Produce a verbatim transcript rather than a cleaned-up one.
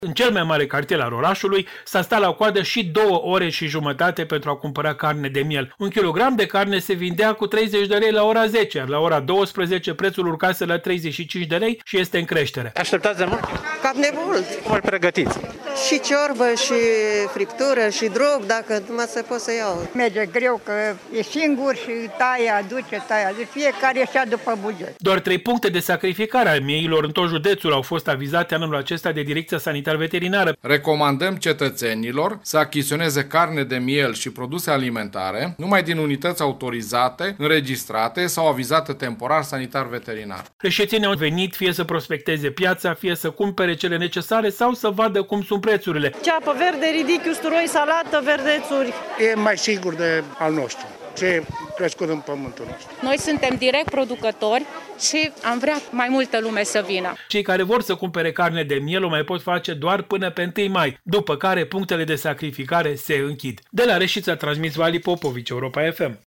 În cel mai mare cartier al orașului s-a stat la coadă și două ore și jumătate pentru a cumpăra carne de miel. Un kilogram de carne se vindea cu treizeci de lei la ora zece, iar la ora douăsprezece prețul urcase la treizeci și cinci de lei și este în creștere. Așteptați de mult? Cam de mult. Cum îl pregătiți? Și ciorbă, și friptură, și drog, dacă numai se pot să iau. Merge greu că e singur și taie, aduce, taie, aduce. Fiecare și-a după buget. Doar trei puncte de sacrificare a mieilor în tot județul au fost avizate anul acesta de Direcția Sanitar-Veterinară. Recomandăm cetățenilor să achiziționeze carne de miel și produse alimentare numai din unități autorizate, înregistrate sau avizate temporar sanitar-veterinar. Reșețenii au venit fie să prospecteze piața, fie să cumpere cele necesare sau să vadă cum sunt prețurile. Ceapă verde, ridichi, usturoi, salată, verdețuri. E mai sigur de al nostru, ce crescut în pământul nostru. Noi suntem direct producători și am vrea mai multă lume să vină. Cei care vor să cumpere carne de miel o mai pot face doar până pe întâi mai, după care punctele de sacrificare se închid. De la Reșița a transmis Vali Popovici, Europa F M.